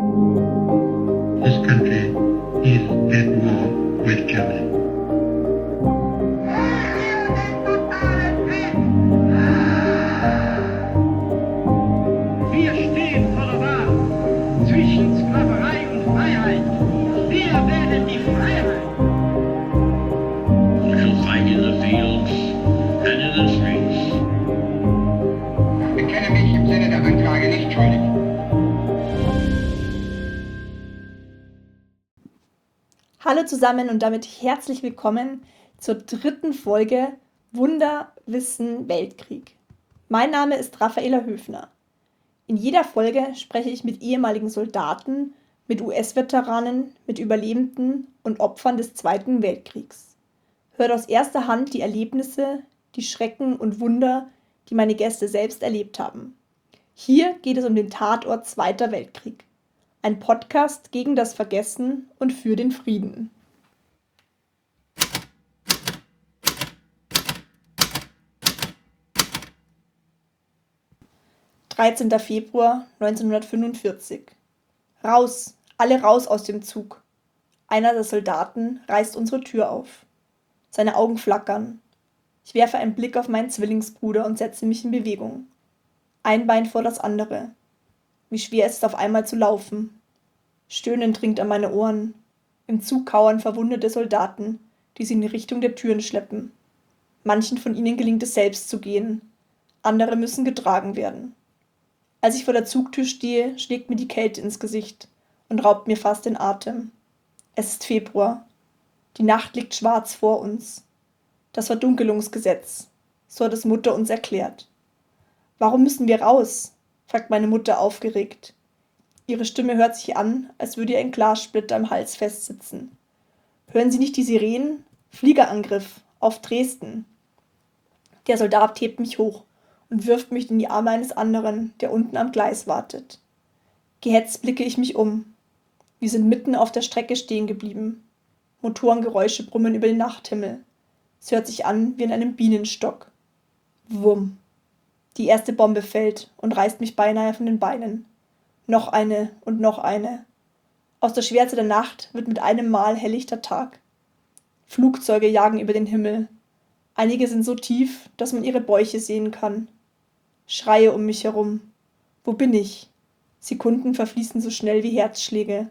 This country is at war with Germany. Wir stehen vor der Wahl zwischen Sklaverei und Freiheit. Wir wählen die Freiheit. We shall fight in the fields and in the streets. Ich bekenne mich im Sinne der Anklage nicht schuldig. Hallo zusammen und damit herzlich willkommen zur 3. Folge Wunder, Wissen, Weltkrieg. Mein Name ist Raffaela Höfner. In jeder Folge spreche ich mit ehemaligen Soldaten, mit US-Veteranen, mit Überlebenden und Opfern des Zweiten Weltkriegs. Hört aus erster Hand die Erlebnisse, die Schrecken und Wunder, die meine Gäste selbst erlebt haben. Hier geht es um den Tatort Zweiter Weltkrieg. Ein Podcast gegen das Vergessen und für den Frieden. »13. Februar 1945. Raus, alle raus aus dem Zug. Einer der Soldaten reißt unsere Tür auf. Seine Augen flackern. Ich werfe einen Blick auf meinen Zwillingsbruder und setze mich in Bewegung. Ein Bein vor das andere. Wie schwer ist es auf einmal zu laufen. Stöhnen dringt an meine Ohren. Im Zug kauern verwundete Soldaten, die sie in die Richtung der Türen schleppen. Manchen von ihnen gelingt es selbst zu gehen. Andere müssen getragen werden. Als ich vor der Zugtür stehe, schlägt mir die Kälte ins Gesicht und raubt mir fast den Atem. Es ist Februar. Die Nacht liegt schwarz vor uns. Das Verdunkelungsgesetz, so hat es Mutter uns erklärt. »Warum müssen wir raus?« fragt meine Mutter aufgeregt. Ihre Stimme hört sich an, als würde ihr ein Glassplitter im Hals festsitzen. »Hören Sie nicht die Sirenen? Fliegerangriff auf Dresden!« Der Soldat hebt mich hoch und wirft mich in die Arme eines anderen, der unten am Gleis wartet. Gehetzt blicke ich mich um. Wir sind mitten auf der Strecke stehen geblieben. Motorengeräusche brummen über den Nachthimmel. Es hört sich an wie in einem Bienenstock. Wumm. Die erste Bombe fällt und reißt mich beinahe von den Beinen. Noch eine und noch eine. Aus der Schwärze der Nacht wird mit einem Mal helllichter Tag. Flugzeuge jagen über den Himmel. Einige sind so tief, dass man ihre Bäuche sehen kann. Schreie um mich herum. Wo bin ich? Sekunden verfließen so schnell wie Herzschläge.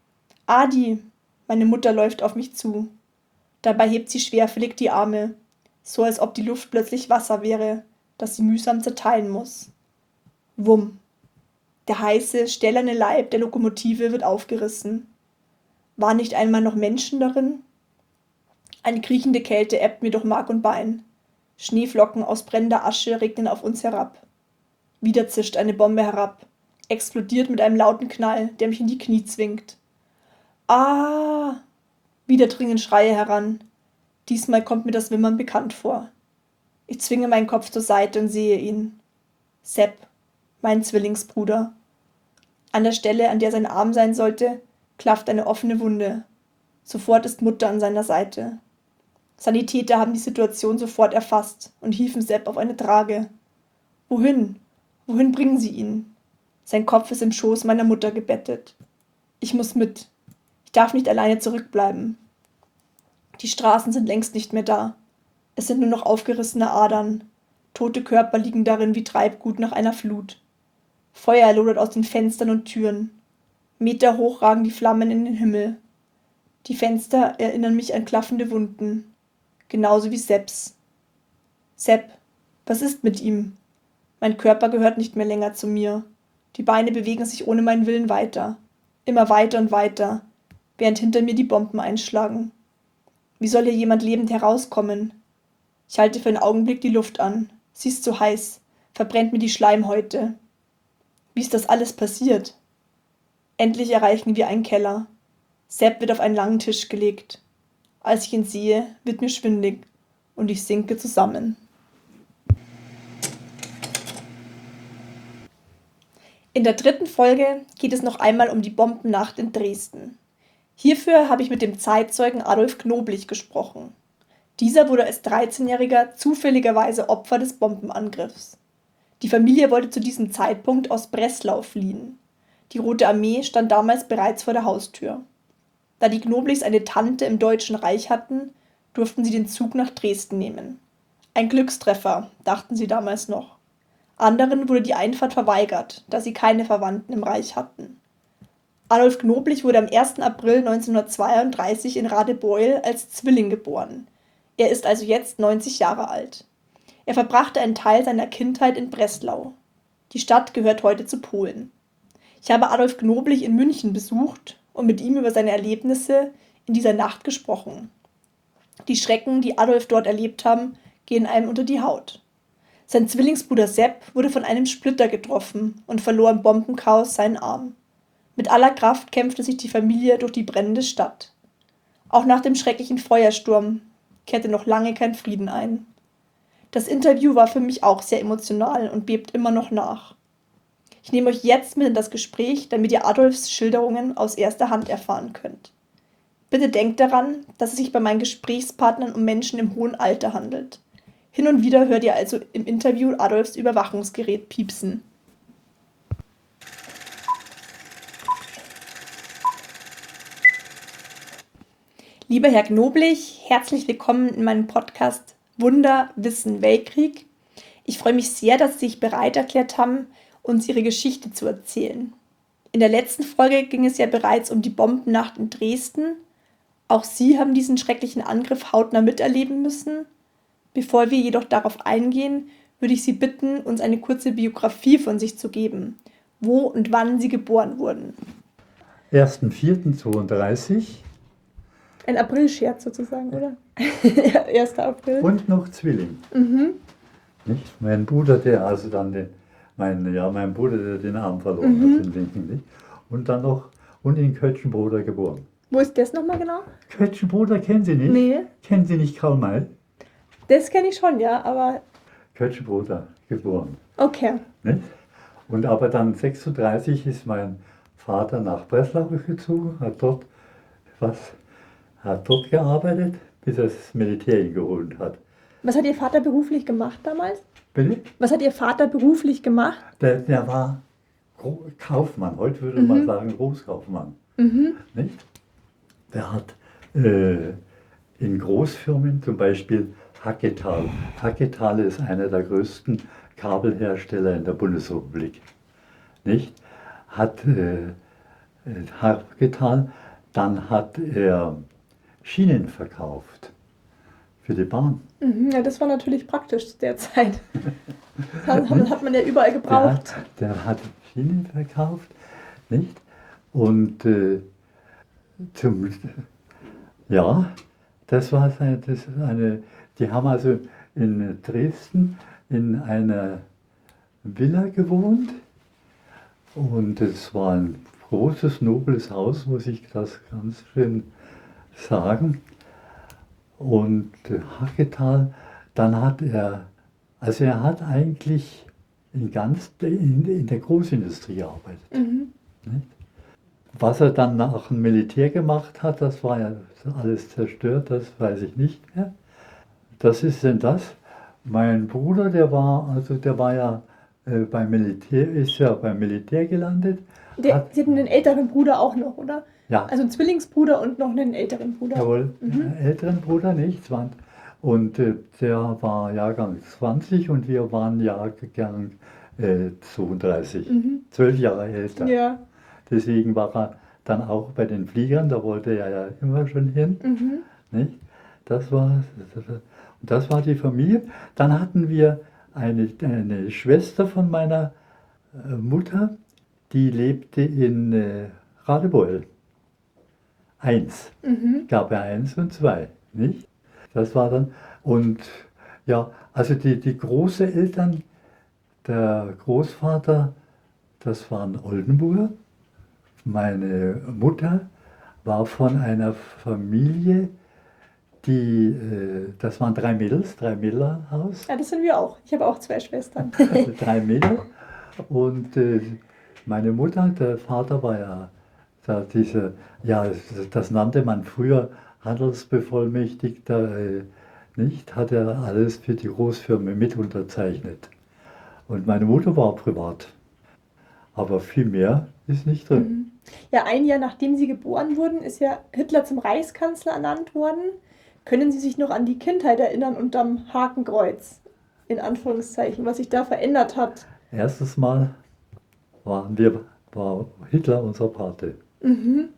Adi! Meine Mutter läuft auf mich zu. Dabei hebt sie schwerfällig die Arme, so als ob die Luft plötzlich Wasser wäre, das sie mühsam zerteilen muss. Wumm. Der heiße, stählerne Leib der Lokomotive wird aufgerissen. Waren nicht einmal noch Menschen darin? Eine kriechende Kälte ebbt mir durch Mark und Bein. Schneeflocken aus brennender Asche regnen auf uns herab. Wieder zischt eine Bombe herab, explodiert mit einem lauten Knall, der mich in die Knie zwingt. Ah! Wieder dringen Schreie heran. Diesmal kommt mir das Wimmern bekannt vor. Ich zwinge meinen Kopf zur Seite und sehe ihn. Sepp, mein Zwillingsbruder. An der Stelle, an der sein Arm sein sollte, klafft eine offene Wunde. Sofort ist Mutter an seiner Seite. Sanitäter haben die Situation sofort erfasst und hieven Sepp auf eine Trage. Wohin? Wohin bringen sie ihn? Sein Kopf ist im Schoß meiner Mutter gebettet. Ich muss mit. Ich darf nicht alleine zurückbleiben. Die Straßen sind längst nicht mehr da. Es sind nur noch aufgerissene Adern. Tote Körper liegen darin wie Treibgut nach einer Flut. Feuer lodert aus den Fenstern und Türen. Meterhoch ragen die Flammen in den Himmel. Die Fenster erinnern mich an klaffende Wunden. Genauso wie Sepps. Sepp, was ist mit ihm? Mein Körper gehört nicht mehr länger zu mir. Die Beine bewegen sich ohne meinen Willen weiter. Immer weiter und weiter, während hinter mir die Bomben einschlagen. Wie soll hier jemand lebend herauskommen? Ich halte für einen Augenblick die Luft an. Sie ist zu heiß, verbrennt mir die Schleimhäute. Wie ist das alles passiert? Endlich erreichen wir einen Keller. Sepp wird auf einen langen Tisch gelegt. Als ich ihn sehe, wird mir schwindelig und ich sinke zusammen. In der 3. Folge geht es noch einmal um die Bombennacht in Dresden. Hierfür habe ich mit dem Zeitzeugen Adolf Knoblich gesprochen. Dieser wurde als 13-Jähriger zufälligerweise Opfer des Bombenangriffs. Die Familie wollte zu diesem Zeitpunkt aus Breslau fliehen. Die Rote Armee stand damals bereits vor der Haustür. Da die Knoblichs eine Tante im Deutschen Reich hatten, durften sie den Zug nach Dresden nehmen. Ein Glückstreffer, dachten sie damals noch. Anderen wurde die Einfahrt verweigert, da sie keine Verwandten im Reich hatten. Adolf Knoblich wurde am 1. April 1932 in Radebeul als Zwilling geboren. Er ist also jetzt 90 Jahre alt. Er verbrachte einen Teil seiner Kindheit in Breslau. Die Stadt gehört heute zu Polen. Ich habe Adolf Knoblich in München besucht und mit ihm über seine Erlebnisse in dieser Nacht gesprochen. Die Schrecken, die Adolf dort erlebt haben, gehen einem unter die Haut. Sein Zwillingsbruder Sepp wurde von einem Splitter getroffen und verlor im Bombenchaos seinen Arm. Mit aller Kraft kämpfte sich die Familie durch die brennende Stadt. Auch nach dem schrecklichen Feuersturm kehrte noch lange kein Frieden ein. Das Interview war für mich auch sehr emotional und bebt immer noch nach. Ich nehme euch jetzt mit in das Gespräch, damit ihr Adolfs Schilderungen aus erster Hand erfahren könnt. Bitte denkt daran, dass es sich bei meinen Gesprächspartnern um Menschen im hohen Alter handelt. Hin und wieder hört ihr also im Interview Adolfs Überwachungsgerät piepsen. Lieber Herr Knoblich, herzlich willkommen in meinem Podcast Wunder, Wissen, Weltkrieg. Ich freue mich sehr, dass Sie sich bereit erklärt haben, uns Ihre Geschichte zu erzählen. In der letzten Folge ging es ja bereits um die Bombennacht in Dresden. Auch Sie haben diesen schrecklichen Angriff hautnah miterleben müssen. Bevor wir jedoch darauf eingehen, würde ich Sie bitten, uns eine kurze Biografie von sich zu geben, wo und wann Sie geboren wurden. 1.4.32 Ein Aprilscherz sozusagen, oder? 1. April. und noch Zwilling. Nicht? Mein Bruder, der also dann mein Bruder, der den Arm verloren hat, den linken, nicht? Und dann noch in Kötschenbroda geboren. Wo ist das nochmal genau? Kötschenbroda kennen Sie nicht? Nee. Kennen Sie nicht Karl May? Das kenne ich schon, ja, aber Kötschenbroda geboren. okay. Nicht? Und aber dann 36 ist mein Vater nach Breslau gezogen, hat dort gearbeitet, bis er das Militär ihn geholt hat. Was hat Ihr Vater beruflich gemacht damals? Bitte? Was hat Ihr Vater beruflich gemacht? Der war Kaufmann, heute würde man sagen Großkaufmann. Nicht? Der hat in Großfirmen, zum Beispiel Hacketal. Hacketal ist einer der größten Kabelhersteller in der Bundesrepublik. Nicht? Hat Hacketal, dann hat er Schienen verkauft für die Bahn. Ja, das war natürlich praktisch zu der Zeit. Das hat man ja überall gebraucht. Der hat Schienen verkauft, nicht? Und das war die haben also in Dresden in einer Villa gewohnt und es war ein großes, nobles Haus, muss ich das ganz schön sagen. Und Hacketal, dann hat er hat eigentlich in der Großindustrie gearbeitet. Nicht? Was er dann nach dem Militär gemacht hat, das war ja alles zerstört, das weiß ich nicht mehr. Das ist denn das. Mein Bruder, der war ja beim Militär gelandet. Sie hatten einen älteren Bruder auch noch, oder? Ja. Also einen Zwillingsbruder und noch einen älteren Bruder. Jawohl, einen älteren Bruder nicht, 20. Und der war Jahrgang 20 und wir waren Jahrgang 32, 12 Jahre älter. Ja. Deswegen war er dann auch bei den Fliegern, da wollte er ja immer schon hin. Nicht? Das war die Familie. Dann hatten wir eine Schwester von meiner Mutter, die lebte in Radebeul. 1. Gab er 1 und 2, nicht? Das war dann, und ja, also die Großeltern, der Großvater, das waren Oldenburger. Meine Mutter war von einer Familie, das waren 3 Mädlerhaus. Ja, das sind wir auch. Ich habe auch 2 Schwestern. 3 Mädel. Und meine Mutter, der Vater war ja das nannte man früher Handelsbevollmächtigter, nicht? Hat er alles für die Großfirmen mit unterzeichnet. Und meine Mutter war privat. Aber viel mehr ist nicht drin. Mhm. Ja, ein Jahr nachdem Sie geboren wurden, ist ja Hitler zum Reichskanzler ernannt worden. Können Sie sich noch an die Kindheit erinnern unterm Hakenkreuz, in Anführungszeichen, was sich da verändert hat? Erstes Mal war Hitler unser Pate. Mhm.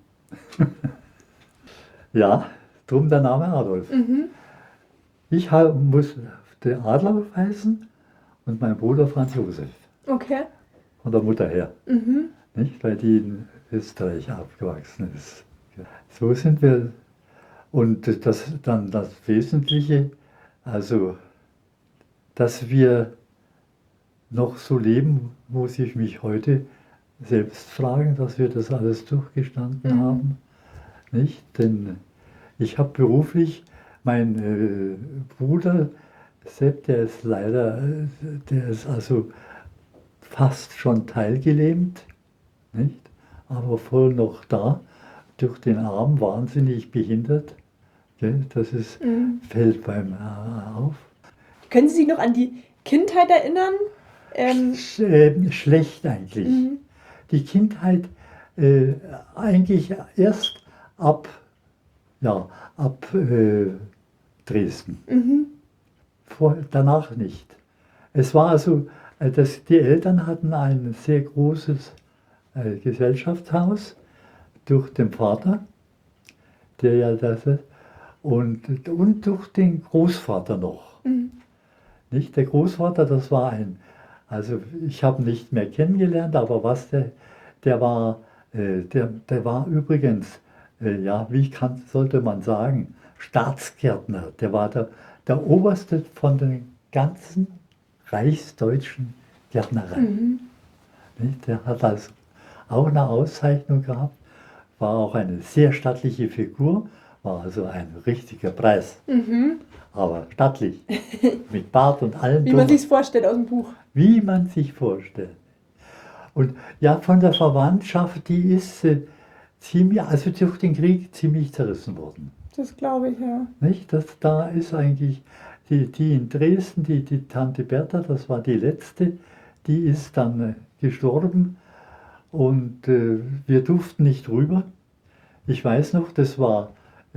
Ja, drum der Name Adolf. Mhm. Ich musste Adolf heißen und mein Bruder Franz Josef, Okay. von der Mutter her, Mhm. nicht? Weil die in Österreich aufgewachsen ist. So sind wir. Und das Wesentliche, also dass wir noch so leben, muss ich mich heute selbst fragen, dass wir das alles durchgestanden haben. Nicht? Denn ich habe beruflich, mein Bruder Sepp, der ist also fast schon teilgelähmt, nicht? Aber voll noch da, durch den Arm wahnsinnig behindert. Gell? Fällt beim auf. Können Sie sich noch an die Kindheit erinnern? Schlecht eigentlich. Mhm. Die Kindheit eigentlich erst ab Dresden. Mhm. Danach nicht. Es war also, die Eltern hatten ein sehr großes Gesellschaftshaus durch den Vater, der ja das ist, und durch den Großvater noch. Mhm. Nicht? Der Großvater, das war also ich habe ihn nicht mehr kennengelernt, aber der war übrigens, sollte man sagen, Staatsgärtner. Der war der Oberste von den ganzen reichsdeutschen Gärtnereien. Nicht? Der hat also auch eine Auszeichnung gehabt, war auch eine sehr stattliche Figur, war also ein richtiger Preis. Mhm. Aber stattlich, mit Bart und allem. Wie man sich vorstellt aus dem Buch. Wie man sich vorstellt. Und ja, von der Verwandtschaft, die ist also durch den Krieg ziemlich zerrissen worden. Das glaube ich, ja. Nicht? Da ist eigentlich die in Dresden, die Tante Bertha, das war die letzte, die ist dann gestorben und wir durften nicht rüber. Ich weiß noch, das war,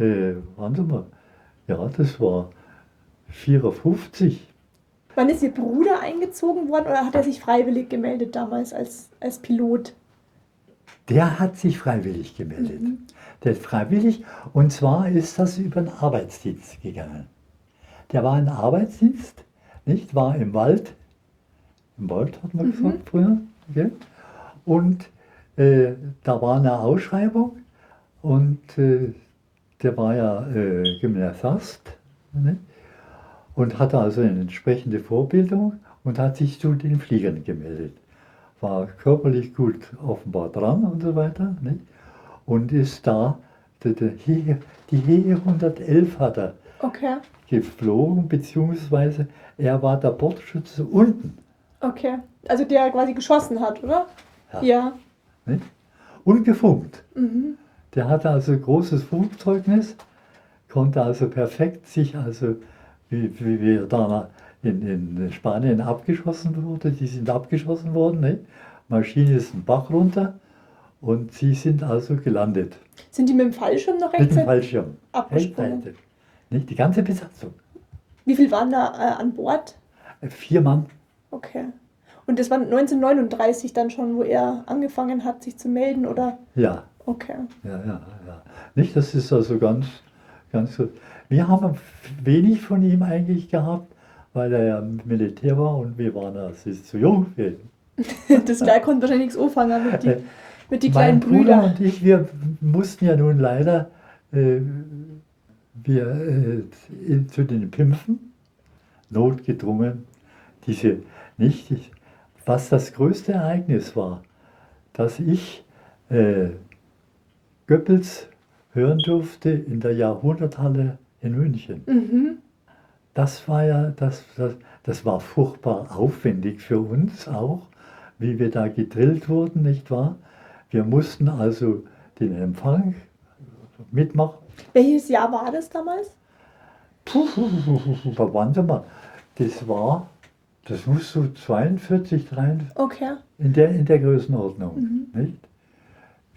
das war 54. Wann ist Ihr Bruder eingezogen worden oder hat er sich freiwillig gemeldet damals als Pilot? Der hat sich freiwillig gemeldet. Der ist freiwillig, und zwar ist das über den Arbeitsdienst gegangen. Der war im Arbeitsdienst, nicht? War im Wald. Im Wald hat man gesagt früher. Okay? Und da war eine Ausschreibung und der war ja Gymnasiast, ne? Und hatte also eine entsprechende Vorbildung und hat sich zu den Fliegern gemeldet. War körperlich gut offenbar dran und so weiter. Nicht? Und ist da, die He 111 hat er geflogen, beziehungsweise er war der Bordschütze unten. Okay, also der quasi geschossen hat, oder? Ja. Nicht? Und gefunkt. Mhm. Der hatte also großes Funkzeugnis, konnte also perfekt sich, also wie er da in Spanien abgeschossen wurde, die sind abgeschossen worden, ne? Maschine ist einen Bach runter und sie sind also gelandet. Sind die mit dem Fallschirm noch Mit dem rechtzeitig Fallschirm. abgesprungen? Rechtzeitig. Nicht die ganze Besatzung. Wie viel waren da an Bord? 4 Mann. Okay. Und das war 1939 dann schon, wo er angefangen hat, sich zu melden, oder? Ja. Okay. Ja. Nicht, das ist also ganz gut. Wir haben wenig von ihm eigentlich gehabt, weil er ja im Militär war und wir waren zu jung für ihn. Das Gleich konnte wahrscheinlich nichts anfangen mit die Mein kleinen Bruder Brüder. und ich, wir mussten ja nun leider zu den Pimpfen, notgedrungen, was das größte Ereignis war, dass ich Goebbels hören durfte in der Jahrhunderthalle in München. Mhm. Das war das war furchtbar aufwendig für uns auch, wie wir da gedrillt wurden, nicht wahr? Wir mussten also den Empfang mitmachen. Welches Jahr war das damals? Warte mal, das muss so 42, 43, Okay. in der Größenordnung, nicht?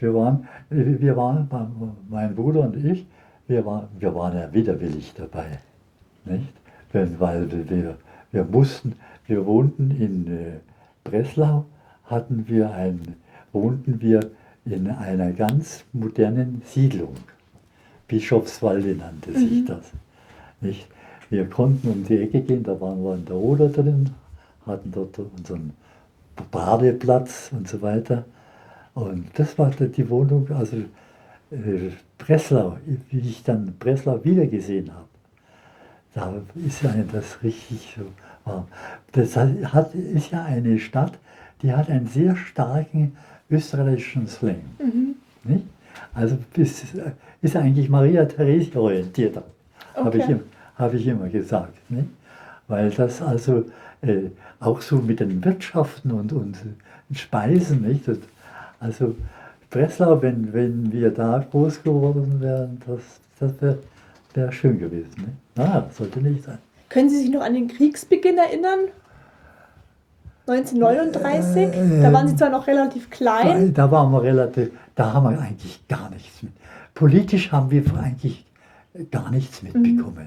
mein Bruder und ich, wir waren ja widerwillig dabei, nicht? Weil wir wohnten in Breslau, wohnten wir in einer ganz modernen Siedlung. Bischofswalde nannte sich das. Nicht? Wir konnten um die Ecke gehen, da waren wir in der Oder drin, hatten dort unseren Badeplatz und so weiter. Und das war die Wohnung, also Breslau, wie ich dann Breslau wiedergesehen habe. Da ist einem das richtig so warm. Das ist ja eine Stadt, die hat einen sehr starken österreichischen Slang. Nicht? Also ist eigentlich Maria Theresia orientiert, Okay. habe ich immer gesagt. Nicht? Weil das also auch so mit den Wirtschaften und Speisen, nicht? Also Breslau, wenn wir da groß geworden wären, das wär schön gewesen. Nicht? Na, sollte nicht sein. Können Sie sich noch an den Kriegsbeginn erinnern? 1939? Da waren Sie zwar noch relativ klein. Da waren wir da haben wir eigentlich gar nichts mit. Politisch haben wir eigentlich gar nichts mitbekommen.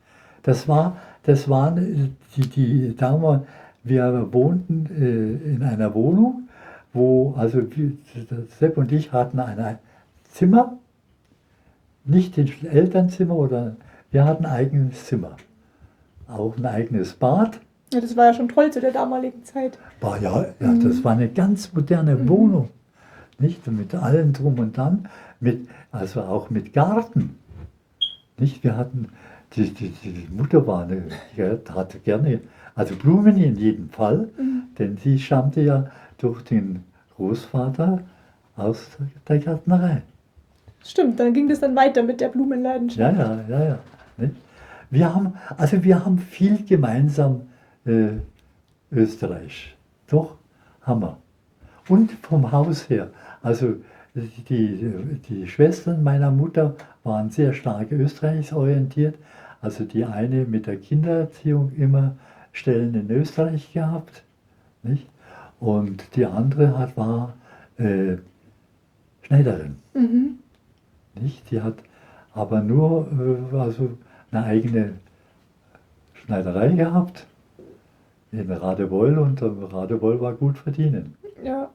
Wir wohnten in einer Wohnung, wo, also Sepp und ich hatten ein Zimmer, nicht ein Elternzimmer, wir hatten ein eigenes Zimmer. Auch ein eigenes Bad. Ja, das war ja schon toll zu der damaligen Zeit. Das war eine ganz moderne Wohnung. Nicht? Mit allem drum und dran, also auch mit Garten. Nicht? Wir hatten, die Mutter hatte gerne, also Blumen in jedem Fall, denn sie stammte ja durch den Großvater aus der Gärtnerei. Stimmt, dann ging das dann weiter mit der Blumenleidenschaft. Ja. Nicht? Wir haben viel gemeinsam Österreich. Doch, haben wir. Und vom Haus her. Also die Schwestern meiner Mutter waren sehr stark österreichsorientiert. Also die eine mit der Kindererziehung immer Stellen in Österreich gehabt. Nicht? Und die andere war Schneiderin. Nicht? Die hat aber nur eine eigene Schneiderei gehabt in Radebeul und Radebeul war gut verdienen. Ja.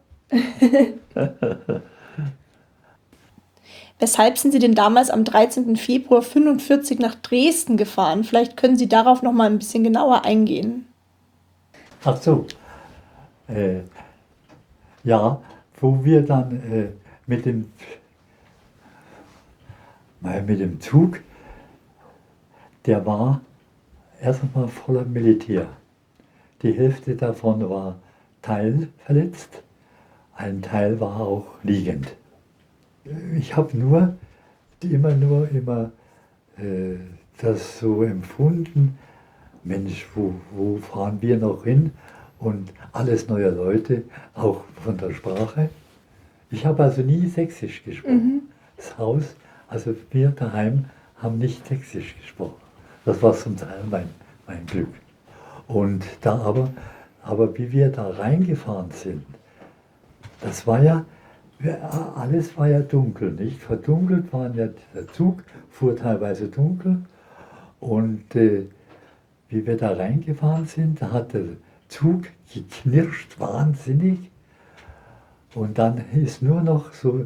Weshalb sind Sie denn damals am 13. Februar 1945 nach Dresden gefahren? Vielleicht können Sie darauf noch mal ein bisschen genauer eingehen. Ach so. Wo wir dann mit dem Zug, der war erst einmal voller Militär. Die Hälfte davon war teilverletzt, ein Teil war auch liegend. Ich habe immer das so empfunden, Mensch, wo fahren wir noch hin? Und alles neue Leute, auch von der Sprache. Ich habe also nie Sächsisch gesprochen. Das Haus, also wir daheim haben nicht Sächsisch gesprochen. Das war zum Teil mein Glück. Und da aber wie wir da reingefahren sind, das war ja, alles war ja dunkel, nicht? Verdunkelt waren ja, der Zug fuhr teilweise dunkel und wie wir da reingefahren sind, da hat der Zug geknirscht, wahnsinnig. Und dann ist nur noch so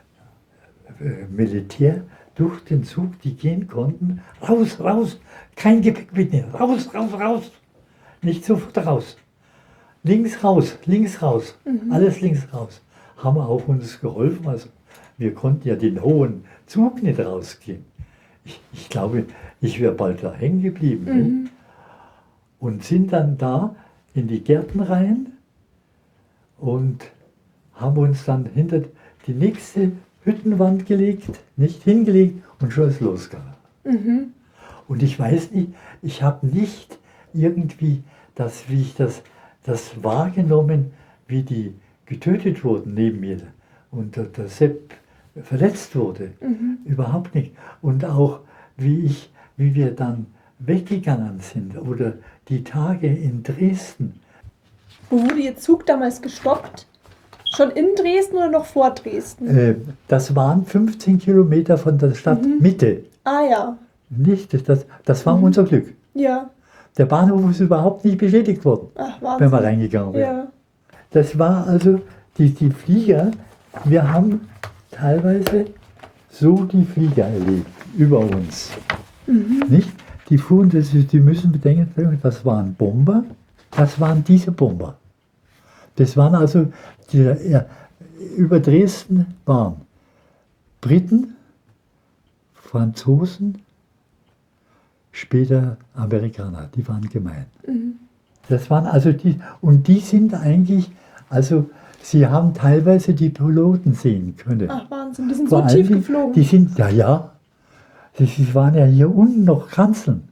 Militär durch den Zug, die gehen konnten, raus, kein Gepäck mitnehmen, raus, nicht sofort raus. Links raus, alles links raus. Haben auch uns geholfen, also wir konnten ja den hohen Zug nicht rausgehen. Ich glaube, ich wäre bald da hängen geblieben. Und sind dann da in die Gärten rein und haben uns dann hinter die nächste Hüttenwand hingelegt und schon ist losgegangen. Und ich weiß nicht, ich habe nicht irgendwie das wahrgenommen, wie die getötet wurden neben mir und der Sepp verletzt wurde. Überhaupt nicht. Und auch wie wir dann weggegangen sind oder die Tage in Dresden. Wo wurde Ihr Zug damals gestoppt? Schon in Dresden oder noch vor Dresden? Das waren 15 Kilometer von der Stadtmitte. Ah ja, Nicht? Das war unser Glück. ja. Der Bahnhof ist überhaupt nicht beschädigt worden, Ach, wenn wir Wahnsinn. reingegangen wären. Ja. Das war also die Flieger. Wir haben teilweise so die Flieger erlebt über uns. Nicht? Die fuhren, die müssen bedenken, das waren Bomber, das waren diese Bomber. Das waren also, über Dresden waren Briten, Franzosen, später Amerikaner, die waren gemein. Das waren also und die sind eigentlich, also sie haben teilweise die Piloten sehen können. Ach, Wahnsinn, die sind Vor so allen tief Dingen, geflogen. Die sind, ja. Sie waren ja hier unten noch Kanzeln.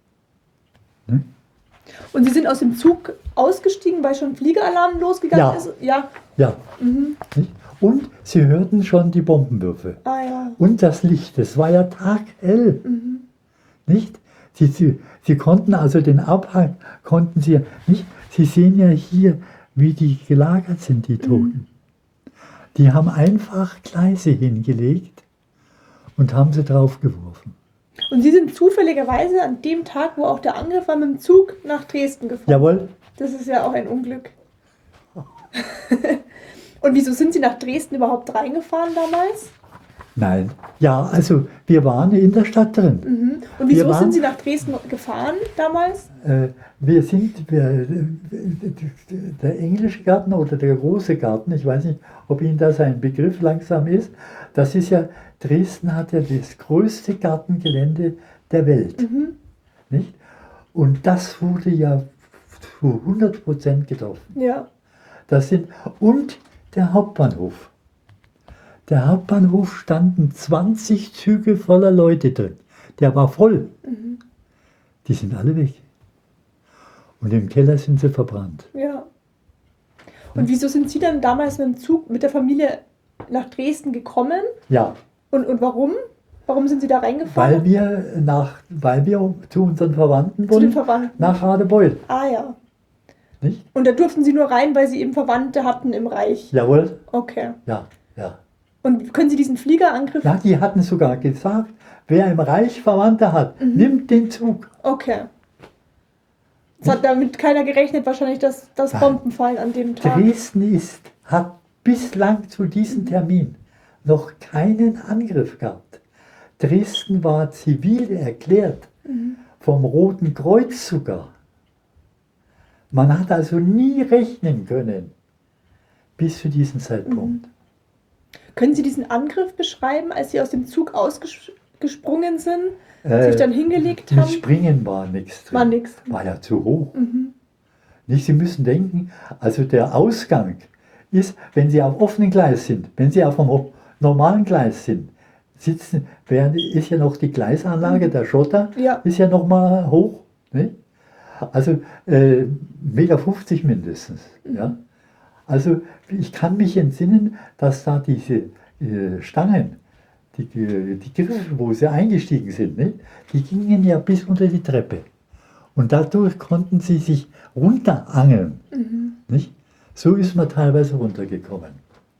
Und Sie sind aus dem Zug ausgestiegen, weil schon Fliegeralarm losgegangen Ja. ist? Ja. Ja. Nicht? Und sie hörten schon die Bombenwürfe. Ah ja. Und das Licht, es war ja taghell. Nicht? Sie konnten also den Abhang, konnten sie nicht. Sie sehen ja hier, wie die gelagert sind, die Toten. Die haben einfach Gleise hingelegt und haben sie draufgeworfen. Und Sie sind zufälligerweise an dem Tag, wo auch der Angriff war, mit dem Zug nach Dresden gefahren. Jawohl. Das ist ja auch ein Unglück. Und wieso sind Sie nach Dresden überhaupt reingefahren damals? Nein. Ja, also wir waren in der Stadt drin. Und wieso Wir waren- sind Sie nach Dresden gefahren damals? Der englische Garten oder der große Garten, ich weiß nicht, ob Ihnen das ein Begriff langsam ist, das ist ja, Dresden hat ja das größte Gartengelände der Welt. Nicht? Und das wurde ja zu 100% getroffen. Ja. Und der Hauptbahnhof. Der Hauptbahnhof standen 20 Züge voller Leute drin. Der war voll. Die sind alle weg. Und im Keller sind sie verbrannt. Ja. Und wieso sind Sie dann damals mit dem Zug mit der Familie nach Dresden gekommen? Ja, Und warum? Warum sind Sie da reingefahren? weil wir zu unseren Verwandten Zu den wollten, Verwandten. nach Radebeul. Ah ja. Nicht? Und da durften Sie nur rein, weil Sie eben Verwandte hatten im Reich. Jawohl, Okay. ja, ja. Und können Sie diesen Fliegerangriff? Ja, die hatten sogar gesagt, wer im Reich Verwandte hat, nimmt den Zug. Okay. Es hat damit keiner gerechnet, wahrscheinlich, dass Nein. Bomben fallen an dem Tag. Dresden hat bislang zu diesem Termin noch keinen Angriff gehabt. Dresden war zivil erklärt, vom Roten Kreuz sogar. Man hat also nie rechnen können, bis zu diesem Zeitpunkt. Können Sie diesen Angriff beschreiben, als Sie aus dem Zug ausgesprungen sind, sich dann hingelegt Das haben? Springen war nichts drin. War nix. War ja zu hoch. Nicht, Sie müssen denken, also der Ausgang ist, wenn Sie auf offenem Gleis sind, wenn Sie auf einem normalen Gleis sind, ist ja noch die Gleisanlage, der Schotter, Ja. ist ja noch mal hoch. Nicht? Also 1,50 Meter mindestens. Ja? Also ich kann mich entsinnen, dass da diese Stangen, die Griffe, wo sie eingestiegen sind, nicht? Die gingen ja bis unter die Treppe. Und dadurch konnten sie sich runterangeln. Nicht? So ist man teilweise runtergekommen.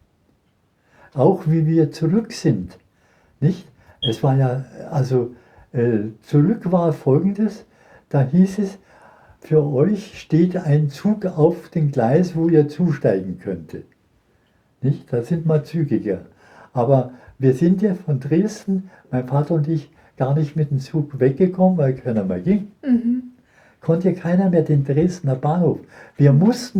Auch wie wir zurück sind. Nicht? Es war ja, also zurück war Folgendes, da hieß es, für euch steht ein Zug auf dem Gleis, wo ihr zusteigen könntet. Nicht? Da sind wir zügiger. Aber wir sind ja von Dresden, mein Vater und ich, gar nicht mit dem Zug weggekommen, weil keiner mehr ging. Konnte ja keiner mehr den Dresdner Bahnhof. Wir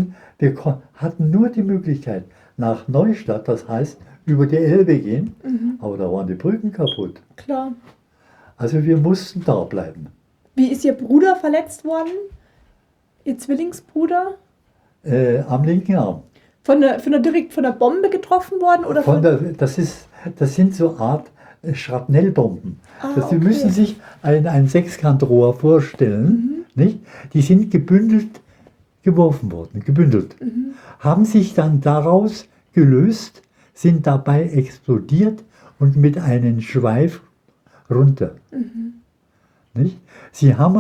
hatten nur die Möglichkeit, nach Neustadt, das heißt über die Elbe gehen, aber da waren die Brücken kaputt. Klar. Also wir mussten da bleiben. Wie ist Ihr Bruder verletzt worden? Ihr Zwillingsbruder? Am linken Arm. Direkt von der Bombe getroffen worden? Oder Das sind so Art Schrapnellbomben. Ah, Sie okay. müssen sich ein Sechskantrohr vorstellen. Nicht? Die sind gebündelt geworfen worden, gebündelt. Haben sich dann daraus gelöst, sind dabei explodiert und mit einem Schweif runter. Nicht? Sie haben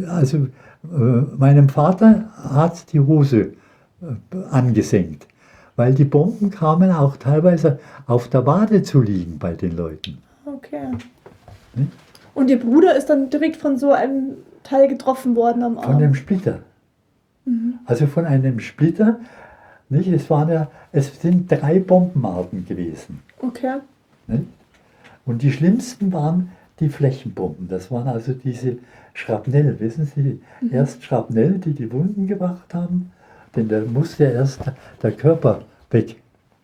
meinem Vater hat die Hose angesenkt, weil die Bomben kamen auch teilweise auf der Wade zu liegen bei den Leuten. Okay. Hm? Und Ihr Bruder ist dann direkt von so einem Teil getroffen worden am Arm? Von dem Splitter. Also von einem Splitter, nicht? Es sind 3 Bombenarten gewesen. Okay. Nicht? Und die schlimmsten waren die Flächenbomben. Das waren also diese Schrapnell, wissen Sie, erst Schrapnell, die die Wunden gemacht haben, denn da musste erst der Körper weg.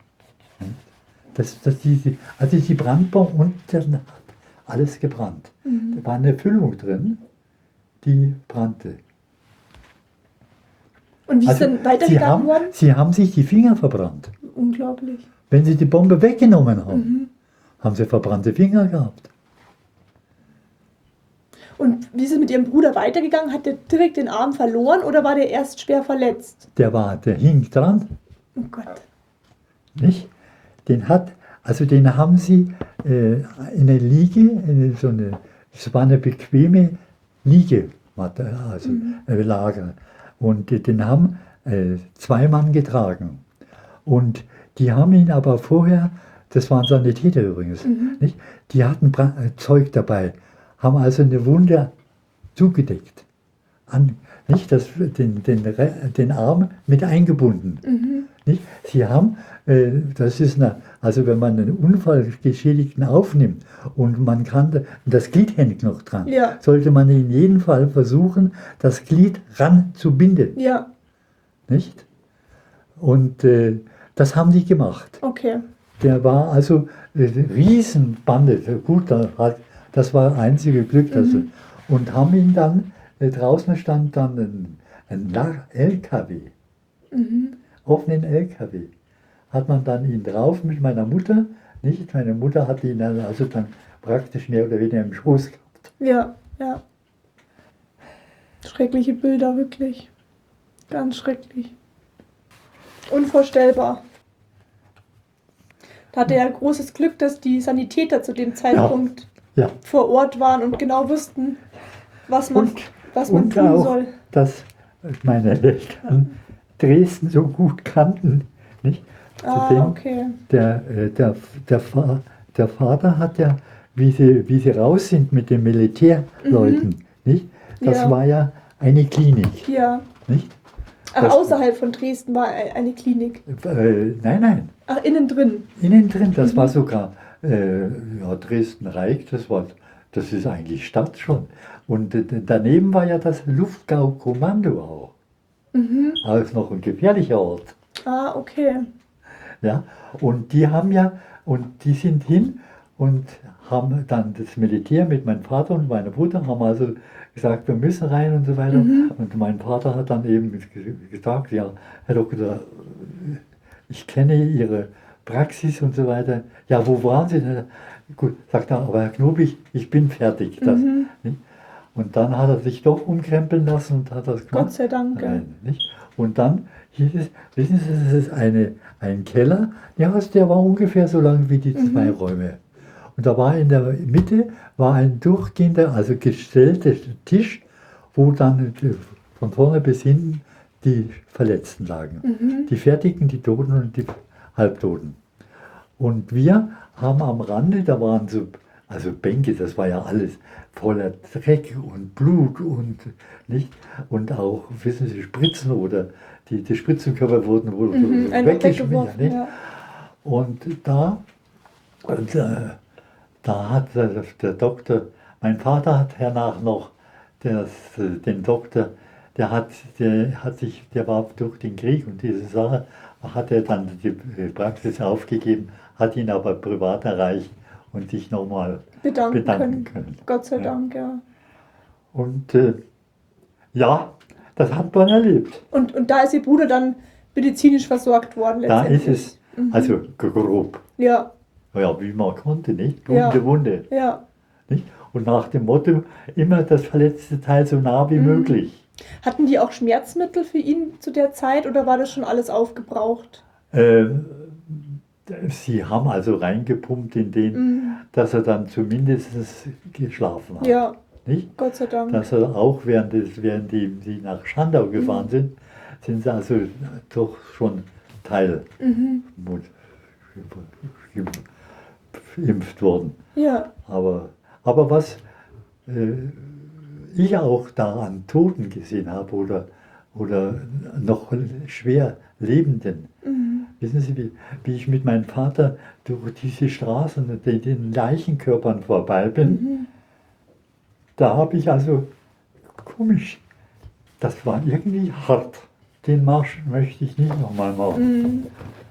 Also die Brandbomben und dann hat alles gebrannt. Da war eine Füllung drin, die brannte. Und wie ist Also denn weitergegangen worden? Sie haben sich die Finger verbrannt. Unglaublich. Wenn Sie die Bombe weggenommen haben, haben Sie verbrannte Finger gehabt. Und wie ist es mit Ihrem Bruder weitergegangen? Hat der direkt den Arm verloren oder war der erst schwer verletzt? Der hing dran, Oh Gott. nicht? Den haben sie in eine Liege, es war eine bequeme Liegematte, also Lager. Und den haben 2 Mann getragen. Und die haben ihn aber vorher, das waren Sanitäter übrigens, nicht? Die hatten Zeug dabei, haben also eine Wunde zugedeckt. Nicht den Arm mit eingebunden. Nicht? Sie haben, also wenn man einen Unfallgeschädigten aufnimmt und man kann, das Glied hängt noch dran, Ja. sollte man in jedem Fall versuchen, das Glied ran zu binden. Ja, Nicht? Und das haben die gemacht. okay. Der war also Riesenbande, gut, das war das einzige Glück. Und haben ihn dann, draußen stand dann ein LKW, offenen LKW. Hat man dann ihn drauf mit meiner Mutter, nicht? Meine Mutter hat ihn also dann praktisch mehr oder weniger im Schoß gehabt. Ja, ja. Schreckliche Bilder, wirklich. Ganz schrecklich. Unvorstellbar. Da hatte er großes Glück, dass die Sanitäter zu dem Zeitpunkt Ja. vor Ort waren und genau wussten, was man Und tun auch, soll. dass meine Eltern Dresden so gut kannten. Nicht? Okay. Der Vater hat ja, wie sie raus sind mit den Militärleuten, nicht? Das Ja. war ja eine Klinik. Ja. Nicht? Ach, Das- außerhalb von Dresden war eine Klinik. Nein, Ach, innen drin. innen drin, das war sogar Dresden-Reich, das ist eigentlich Stadt schon. Und daneben war ja das Luftgau-Kommando auch. Auch noch ein gefährlicher Ort. Ah, okay. Ja, und die sind hin und haben dann das Militär mit meinem Vater und meiner Mutter haben also gesagt, wir müssen rein und so weiter. Und mein Vater hat dann eben gesagt, ja, Herr Doktor, ich kenne Ihre Praxis und so weiter. Ja, wo waren Sie denn? Gut, sagt er, aber Herr Knobig, ich bin fertig. Nicht? Und dann hat er sich doch umkrempeln lassen und hat das gemacht. Gott sei Dank. Ja. Nein, nicht? Und dann hieß es, wissen Sie, das ist ein Keller, ja, der war ungefähr so lang wie die 2 Räume. Und da war in der Mitte ein durchgehender, also gestellter Tisch, wo dann von vorne bis hinten die Verletzten lagen. Die Fertigen, die Toten und die Halbtoten. Und wir haben am Rande, da waren so, also Bänke, das war ja alles voller Dreck und Blut und nicht. Und auch, wissen Sie, Spritzen oder die Spritzenkörper wurden wohl Einfach weggeschmissen. weggeworfen, Nicht? ja. Und da hat der Doktor, mein Vater hat hernach noch den Doktor, der war durch den Krieg und diese Sache, hat er dann die Praxis aufgegeben, hat ihn aber privat erreicht und sich nochmal bedanken können. Gott sei Ja. Dank, ja. Und ja, das hat man erlebt. Und da ist Ihr Bruder dann medizinisch versorgt worden Da ist letztendlich. es, also grob, Ja, ja, wie man konnte, nicht? Ja. Blutende Wunde. ja. Nicht? Und nach dem Motto, immer das verletzte Teil so nah wie möglich. Hatten die auch Schmerzmittel für ihn zu der Zeit oder war das schon alles aufgebraucht? Sie haben also reingepumpt in den, dass er dann zumindest geschlafen hat. Ja, Nicht? Gott sei Dank. Dass er auch während die nach Schandau gefahren sind sie also doch schon Teil geimpft worden. Ja. Aber was ich auch da an Toten gesehen habe oder noch schwer Lebenden, wissen Sie, wie ich mit meinem Vater durch diese Straßen und den Leichenkörpern vorbei bin, da habe ich also, komisch, das war irgendwie hart. Den Marsch möchte ich nicht nochmal machen.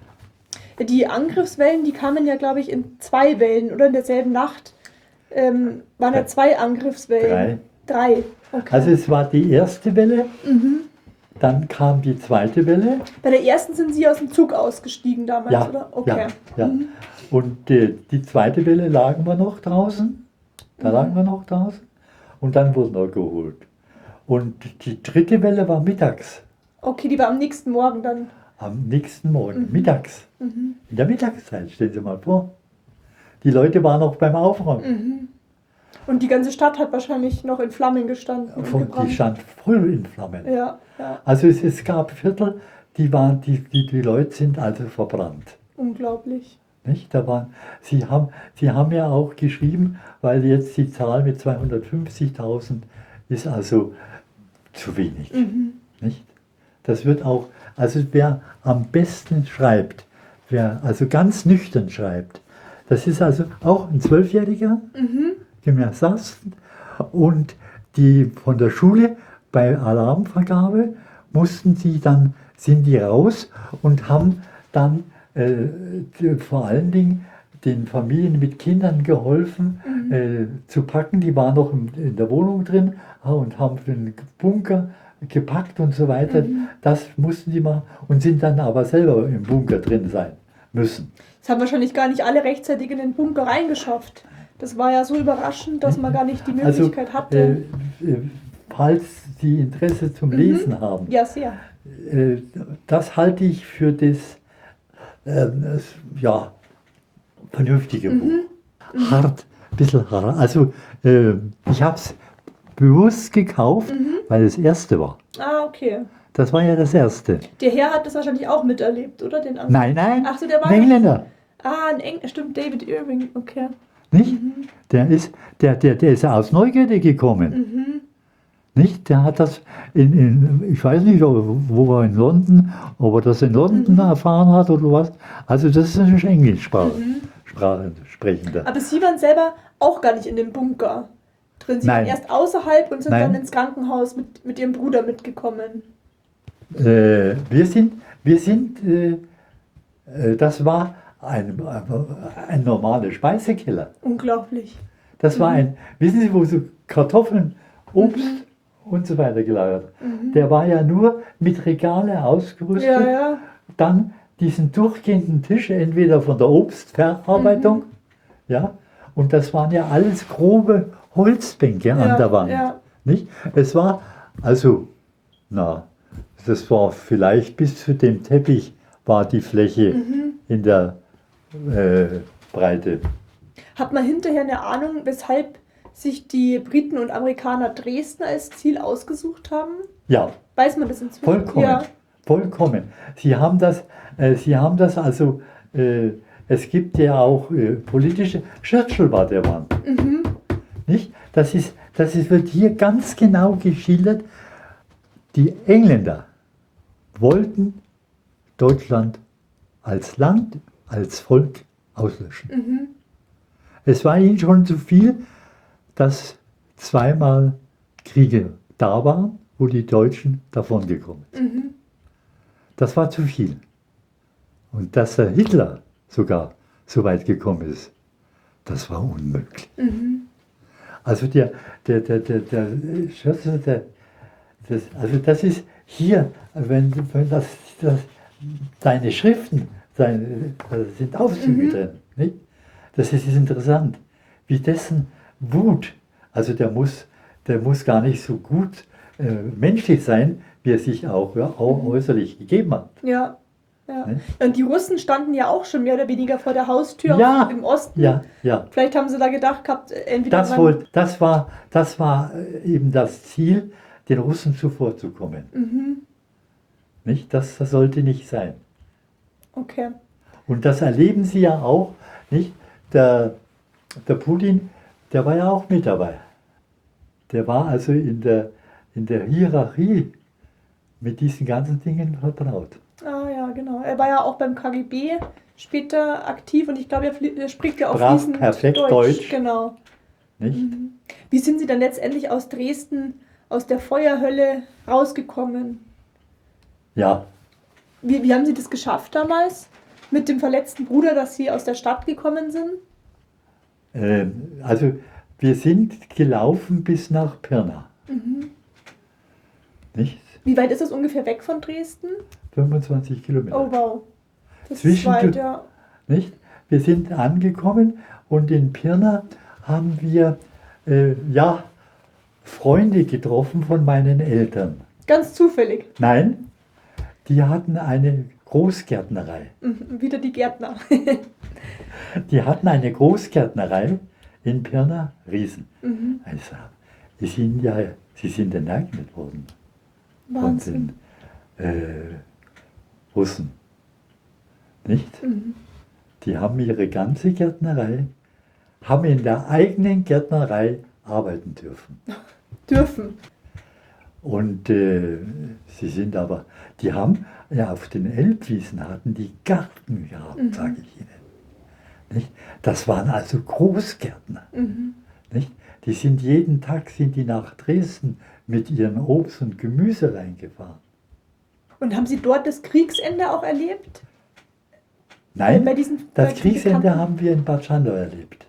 Die Angriffswellen, die kamen ja, glaube ich, in 2 Wellen oder in derselben Nacht. Waren ja 2 Angriffswellen. 3. Okay. Also es war die erste Welle, dann kam die zweite Welle. Bei der ersten sind Sie aus dem Zug ausgestiegen damals, Ja, oder? Okay. ja. Und die zweite Welle lagen wir noch draußen. Da lagen wir noch draußen. Und dann wurden wir geholt. Und die dritte Welle war mittags. Okay, die war am nächsten Morgen dann. Am nächsten Morgen, mittags. In der Mittagszeit, stellen Sie mal vor. Die Leute waren noch beim Aufräumen. Und die ganze Stadt hat wahrscheinlich noch in Flammen gestanden. und Die gebrannt. stand voll in Flammen. Ja, ja. Also es gab Viertel, die Leute sind also verbrannt. Unglaublich. Nicht? Sie haben ja auch geschrieben, weil jetzt die Zahl mit 250.000 ist also zu wenig. Nicht? Das wird auch, also wer am besten schreibt, wer also ganz nüchtern schreibt, das ist also auch ein 12-Jähriger, Gymnasiast, und die von der Schule bei Alarmvergabe sind die raus und haben dann vor allen Dingen den Familien mit Kindern geholfen zu packen. Die waren noch in der Wohnung drin und haben den Bunker gepackt und so weiter. Das mussten die machen und sind dann aber selber im Bunker drin sein müssen. Es haben wahrscheinlich gar nicht alle rechtzeitig in den Bunker reingeschafft. Das war ja so überraschend, dass man gar nicht die Möglichkeit hatte. Falls Sie Interesse zum Lesen haben, Ja, sehr. das halte ich für das vernünftige Buch. Hart, ein bisschen hart. Also ich habe es bewusst gekauft, weil es das erste war. Ah, okay. Das war ja das erste. Der Herr hat das wahrscheinlich auch miterlebt, oder? Den Angriff? Nein, Ach so, der war ein Engländer. ein Engländer. Stimmt, David Irving, okay. Nicht? Der ist ja aus Neugierde gekommen. Nicht? Der hat das ich weiß nicht, wo er in London, ob er das in London erfahren hat oder was. Also das ist ein Englischsprachensprechender. Aber Sie waren selber auch gar nicht in dem Bunker drin. Sie waren erst außerhalb und sind dann ins Krankenhaus mit Ihrem Bruder mitgekommen. Wir sind, das war ein normaler Speisekeller. Unglaublich. Das war wissen Sie, wo so Kartoffeln, Obst und so weiter gelagert. Der war ja nur mit Regale ausgerüstet. Ja, ja. Dann diesen durchgehenden Tisch, entweder von der Obstverarbeitung, ja, und das waren ja alles grobe Holzbänke an der Wand. Ja. Nicht? Es war, also, das war vielleicht bis zu dem Teppich war die Fläche in der Breite. Hat man hinterher eine Ahnung, weshalb sich die Briten und Amerikaner Dresden als Ziel ausgesucht haben? Ja. Weiß man das inzwischen? Vollkommen. Ja. Vollkommen. Sie haben das also, es gibt ja auch politische, Churchill war der Mann. Nicht? Das wird hier ganz genau geschildert. Die Engländer wollten Deutschland als Land, als Volk auslöschen. Es war ihnen schon zu viel, dass zweimal Kriege da waren, wo die Deutschen davongekommen sind. Das war zu viel. Und dass der Hitler sogar so weit gekommen ist, das war unmöglich. Also das ist hier, wenn das seine Schriften, da sind Aufzüge drin, nicht? Das ist interessant, wie dessen Wut, also der muss gar nicht so gut menschlich sein, wie er sich auch äußerlich gegeben hat. Ja. Ja. Ne? Und die Russen standen ja auch schon mehr oder weniger vor der Haustür im Osten. Ja. Vielleicht haben sie da gedacht gehabt, entweder das war eben das Ziel, den Russen zuvorzukommen. Nicht? Das sollte nicht sein. Okay. Und das erleben Sie ja auch, nicht? Der Putin, der war ja auch mit dabei. Der war also in der Hierarchie mit diesen ganzen Dingen vertraut. Ah ja, genau. Er war ja auch beim KGB später aktiv und ich glaube, er spricht ja auch Brav, fließend perfekt Deutsch. Genau. Nicht? Wie sind Sie dann letztendlich aus Dresden, aus der Feuerhölle rausgekommen? Ja, Wie haben Sie das geschafft damals? Mit dem verletzten Bruder, dass Sie aus der Stadt gekommen sind? also wir sind gelaufen bis nach Pirna. Nicht? Wie weit ist das ungefähr weg von Dresden? 25 Kilometer. Oh wow. Das ist Zwischen- weit, ja. Nicht? Wir sind angekommen und in Pirna haben wir Freunde getroffen von meinen Eltern. Ganz zufällig. Nein, die hatten eine Großgärtnerei. Wieder die Gärtner. Die hatten eine Großgärtnerei in Pirna, Riesen. Also, sie sind enteignet worden von Wahnsinn. den Russen. Nicht? Die haben ihre ganze Gärtnerei, haben in der eigenen Gärtnerei arbeiten dürfen. Dürfen. Und sie sind aber, die haben ja auf den Elbwiesen hatten die Garten gehabt, sage ich Ihnen. Nicht? Das waren also Großgärtner. Nicht? Die sind jeden Tag nach Dresden mit ihrem Obst und Gemüse reingefahren. Und haben Sie dort das Kriegsende auch erlebt? Nein, Bei diesen- das bei den Kriegsende Bekannten? haben wir in Bad Schandau erlebt.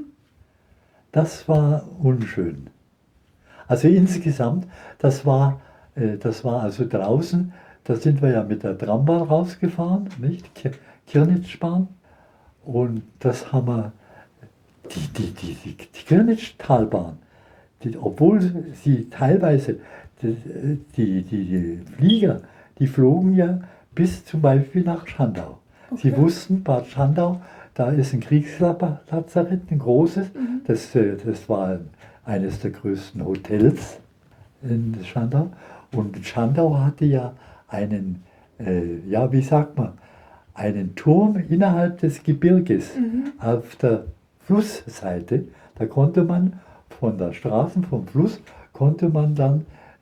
Das war unschön. Also insgesamt, das war also draußen, da sind wir ja mit der Trambahn rausgefahren, nicht? Kirnitschbahn. Und das haben wir, die Kirnitschtalbahn, obwohl sie teilweise, die Flieger, die flogen ja bis zum Beispiel nach Schandau. Sie wussten, Bad Schandau, da ist ein Kriegslazarett, ein großes, das war eines der größten Hotels in Schandau. Und Schandau hatte ja einen, wie sagt man, einen Turm innerhalb des Gebirges auf der Flussseite. Da konnte man von der Straße, vom Fluss, konnte man dann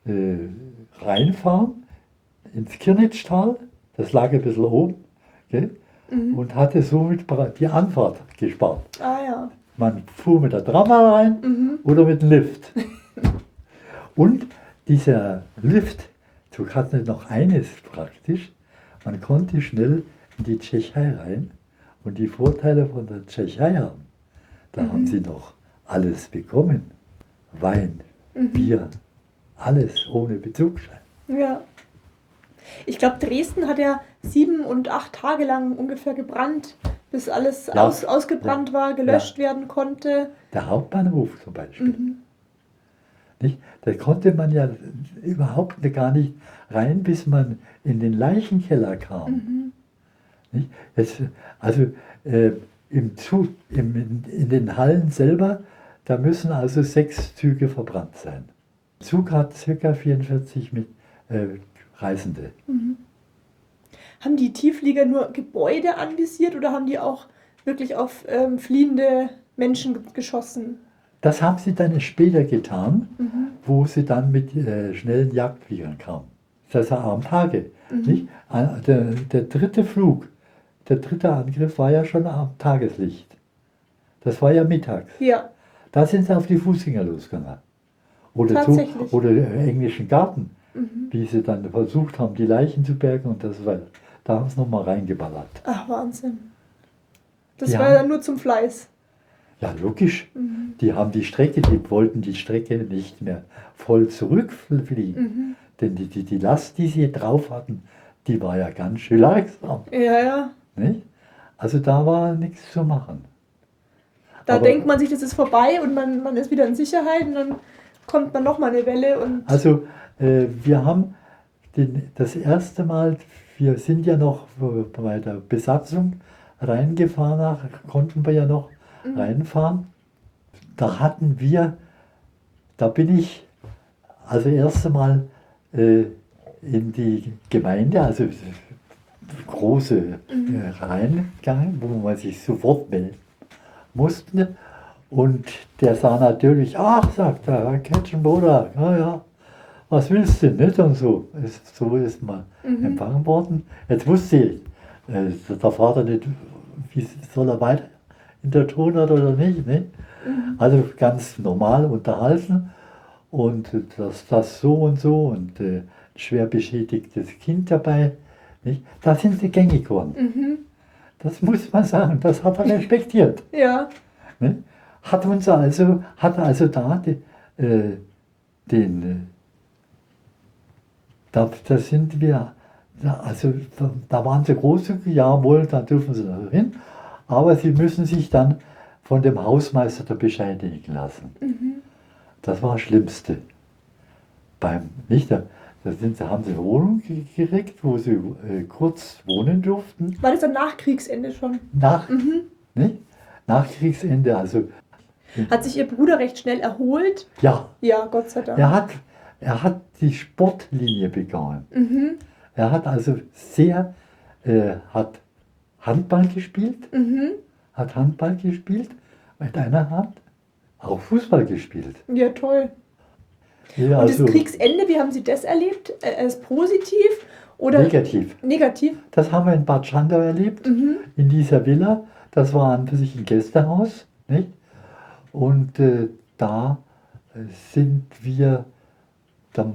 reinfahren ins Kirnitschtal, das lag ein bisschen oben, gell? Und hatte somit die Anfahrt gespart. Ah ja. Man fuhr mit der Trambahn rein oder mit dem Lift. Und dieser Lift, so hatte noch eines praktisch, man konnte schnell in die Tschechei rein und die Vorteile von der Tschechei haben. Da haben sie noch alles bekommen. Wein, Bier, alles ohne Bezugsschein. Ja. Ich glaube, Dresden hat ja 7 und 8 Tage lang ungefähr gebrannt, bis alles Ja. ausgebrannt war, gelöscht werden konnte. Der Hauptbahnhof zum Beispiel. Nicht? Da konnte man ja überhaupt gar nicht rein, bis man in den Leichenkeller kam. Nicht? Also in den Hallen selber, da müssen also 6 Züge verbrannt sein. Der Zug hat ca. 44 Reisende. Haben die Tiefflieger nur Gebäude anvisiert oder haben die auch wirklich auf fliehende Menschen geschossen? Das haben sie dann später getan, wo sie dann mit schnellen Jagdfliegern kamen. Das war am Tage. Nicht? Der dritte Flug, der dritte Angriff war ja schon am Tageslicht. Das war ja mittags. Ja, Da sind sie auf die Fußgänger losgegangen. Tatsächlich. Oder englischen Garten, wie sie dann versucht haben, die Leichen zu bergen und das war, da haben sie nochmal reingeballert. ach Wahnsinn. Das Die war haben- ja nur zum Fleiß. Ja, logisch. Die haben die wollten die Strecke nicht mehr voll zurückfliegen. Denn die Last, die sie drauf hatten, die war ja ganz schön langsam. Ja, ja. Nicht? Also da war nichts zu machen. Da Aber- denkt man sich, das ist vorbei und man ist wieder in Sicherheit und dann kommt man nochmal eine Welle und Also wir haben das erste Mal, wir sind ja noch bei der Besatzung reingefahren, konnten wir ja noch reinfahren. Da bin ich also erst einmal in die Gemeinde, also große Reingang, wo man sich sofort melden musste. Und der sah natürlich, ach, sagt er, Herr Ketchenboda, ja, was willst du, nicht? Und so. So ist man empfangen worden. Jetzt wusste ich, der Vater nicht, wie soll er weiter in der Tonart oder nicht. Ne? Also ganz normal unterhalten und das so und so und schwer beschädigtes Kind dabei. Nicht? Da sind sie gängig geworden. Das muss man sagen, das hat er respektiert. Ja. Ne? Hat also da da sind wir, also da waren sie großzügig, jawohl, da dürfen sie noch hin, aber sie müssen sich dann von dem Hausmeister da bescheinigen lassen. Das war das Schlimmste. Nicht, da haben sie eine Wohnung gekriegt, wo sie kurz wohnen durften. War das am Nachkriegsende schon? Nicht? Nach Kriegsende, also Hat sich Ihr Bruder recht schnell erholt? ja. Ja, Gott sei Dank. Er hat die Sportlinie begonnen. Mhm. Er hat also hat Handball gespielt, mit einer Hand, auch Fußball gespielt. Ja, toll. Ja, Und also das Kriegsende, wie haben Sie das erlebt? Als positiv oder negativ. negativ? Das haben wir in Bad Schandau erlebt, in dieser Villa. Das war an für sich ein Gästehaus, nicht? Und da sind wir, dann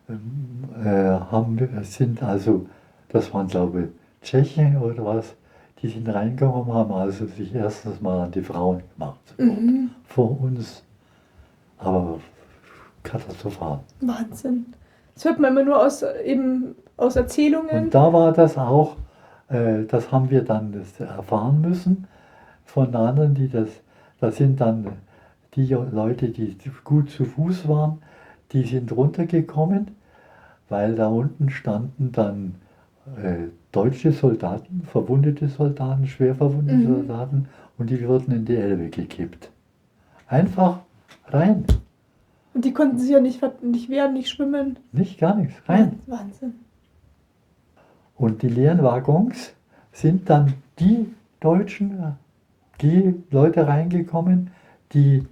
das waren glaube ich Tschechen oder was, die sind reingekommen und haben also sich erstens mal an die Frauen gemacht. Vor uns. Aber katastrophal. Wahnsinn. Das hört man immer nur aus Erzählungen. Und da war das auch, das haben wir dann erfahren müssen von anderen, das sind dann die Leute, die gut zu Fuß waren, die sind runtergekommen, weil da unten standen dann deutsche Soldaten, verwundete Soldaten, schwer verwundete Soldaten und die wurden in die Elbe gekippt. Einfach rein. Und die konnten sich ja nicht wehren, nicht schwimmen. Nicht, gar nichts, rein. Wahnsinn. Und die leeren Waggons sind dann die Leute reingekommen, die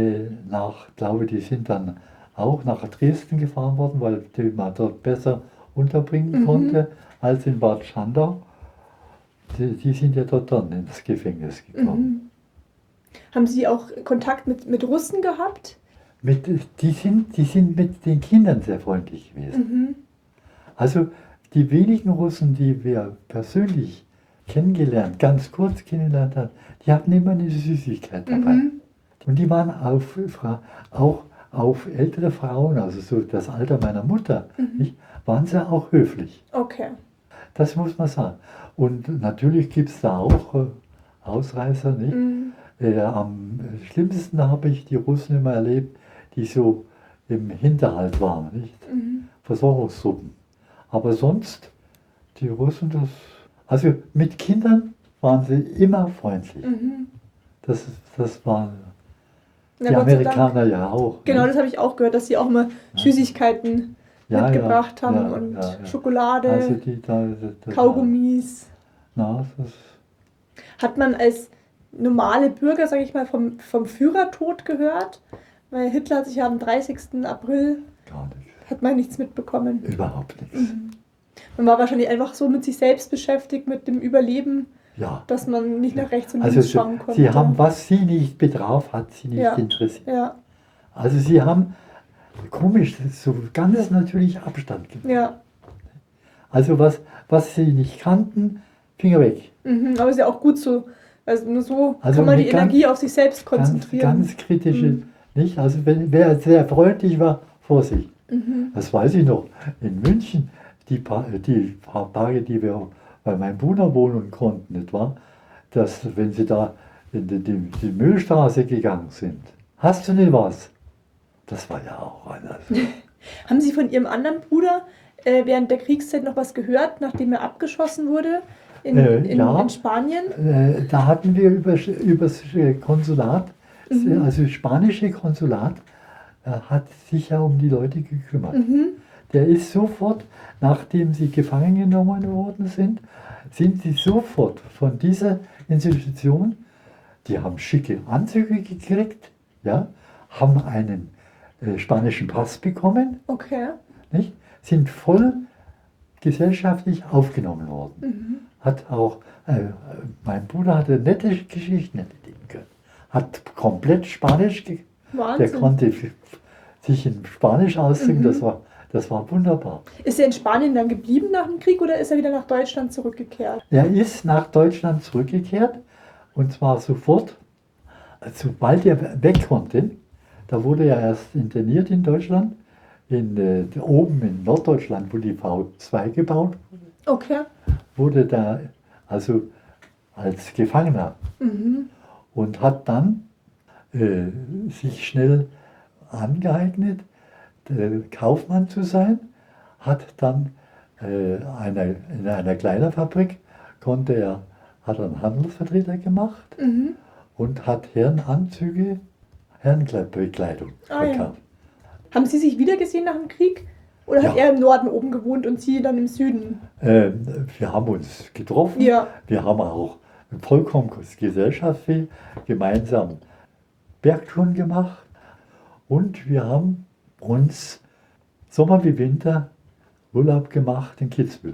die sind dann auch nach Dresden gefahren worden, weil die man dort besser unterbringen konnte als in Bad Schandau. Die sind ja dort dann ins Gefängnis gekommen. Haben Sie auch Kontakt mit Russen gehabt? Die sind mit den Kindern sehr freundlich gewesen. Also die wenigen Russen, die wir persönlich ganz kurz kennengelernt haben, die hatten immer eine Süßigkeit dabei. Und die waren auch auf ältere Frauen, also so das Alter meiner Mutter, nicht, waren sie auch höflich. Okay. Das muss man sagen. Und natürlich gibt es da auch Ausreißer. Nicht? Am schlimmsten habe ich die Russen immer erlebt, die so im Hinterhalt waren, nicht? Versorgungstruppen. Aber sonst, die Russen, also mit Kindern waren sie immer freundlich. Das waren Na, die Gott sei Amerikaner Dank. ja auch. Genau, nicht? das habe ich auch gehört, dass sie auch mal Süßigkeiten mitgebracht haben ja, und ja. Schokolade, Also Kaugummis. Na, Hat man als normale Bürger, sage ich mal, vom Führertod gehört? Weil Hitler hat sich ja am 30. April, gar nicht. hat man nichts mitbekommen. Überhaupt nichts. Man war wahrscheinlich einfach so mit sich selbst beschäftigt, mit dem Überleben, Ja. dass man nicht nach rechts und Also links schauen konnte. sie haben, was sie nicht betraf, hat sie nicht interessiert. Ja, Also sie haben, komisch, so ganz natürlich Abstand gemacht. ja. Also was sie nicht kannten, Finger weg. Aber ist ja auch gut so. Also nur so Also kann man die mit ganz- Energie auf sich selbst konzentrieren. Ganz kritische, nicht? Also wer sehr freundlich war, Vorsicht. Das weiß ich noch. In München, die paar Tage, die wir bei meinem Bruder wohnen konnten, nicht wahr? Dass, wenn sie da in die Müllstraße gegangen sind, hast du nicht was? Das war ja auch anders. Haben Sie von Ihrem anderen Bruder während der Kriegszeit noch was gehört, nachdem er abgeschossen wurde in Spanien? Da hatten wir übers Konsulat, also das spanische Konsulat, hat sich ja um die Leute gekümmert. der ist sofort, nachdem sie gefangen genommen worden sind sie sofort von dieser Institution, die haben schicke Anzüge gekriegt, ja, haben einen spanischen Pass bekommen, Okay. nicht? Sind voll gesellschaftlich aufgenommen worden. Hat auch, mein Bruder hatte nette Geschichten erleben können. Hat komplett Spanisch, der Wahnsinn. konnte sich in Spanisch ausdrücken, das war wunderbar. Ist er in Spanien dann geblieben nach dem Krieg oder ist er wieder nach Deutschland zurückgekehrt? Er ist nach Deutschland zurückgekehrt und zwar sofort, sobald er weg konnte. Da wurde er erst interniert in Deutschland, oben in Norddeutschland, wo die V2 gebaut Okay. wurde, da also als Gefangener und hat dann sich schnell angeeignet, Kaufmann zu sein, hat dann in einer Kleiderfabrik hat er einen Handelsvertreter gemacht und hat Herrenanzüge, Herrenbekleidung Ah, ja. verkauft. Haben Sie sich wiedergesehen nach dem Krieg? Oder hat Ja. er im Norden oben gewohnt und Sie dann im Süden? Wir haben uns getroffen, Ja. wir haben auch vollkommen gesellschaftlich gemeinsam Bergtouren gemacht und wir haben uns Sommer wie Winter Urlaub gemacht in Kitzbühel.